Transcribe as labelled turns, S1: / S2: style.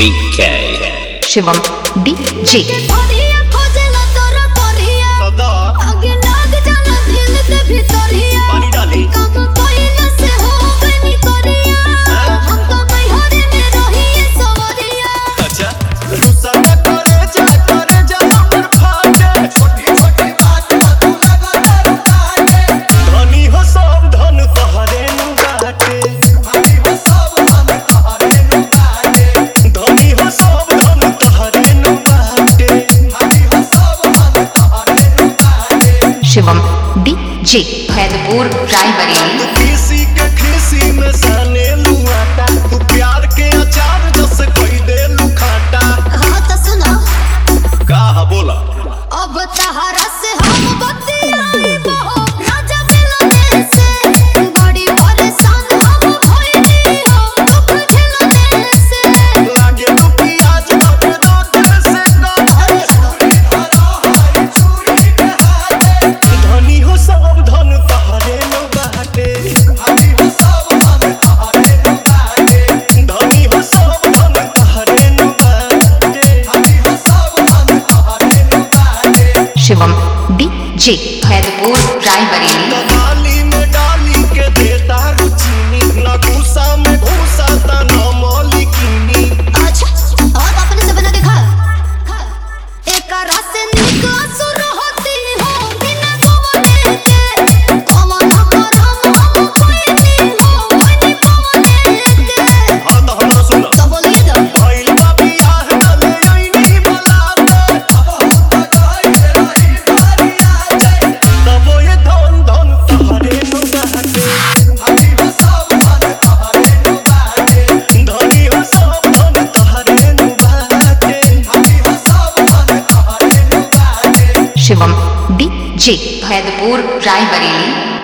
S1: BK
S2: Shivam DJ Shivam DJ हैदपुर Raebareli
S3: किसी के खिसी में साने लुआटा तू प्यार के अचार जैसे कोई दे लुखाटा।
S4: हाँ तो सुनो
S3: का बोला
S4: अब तहरा से हम बतियाई बहो राजा मिलने से बड़ी परेशान हम भइली हो दुख झेलने से
S3: लागे तू प्याज अब दांत से धनी हो सब धन तहरे नो बाटे धनी हो सब धन तहरे नो बाटे धनी हो सब धन तहरे नो बाटे धनी हो सब धन तहरे नो बाटे।
S2: शिवम DJ हैदपुर रायबरेली
S3: डाली में डाली के देता रुचीनी न घूसा में घूसा ता न मौलिकीनी।
S4: अच्छा और अपने से बना के खा एक रात से निकाल सुर होती हो बिना कवने के कमन करम हम कोई नहीं हो बनी कवने के।
S3: हाँ तो हमरा सुना
S4: तो बोलिए तो
S3: भइल बा बियाह डले आईनी बलाते अब हम गई रही भरिया जाए तब ये धन धन तहरे नो बाटे धनी हो सब धन तहरे नो बाटे धनी हो सब धन तहरे नो बाटे धनी हो सब धन तहरे नो बाटे।
S2: शिवम DJ हैदपुर रायबरेली।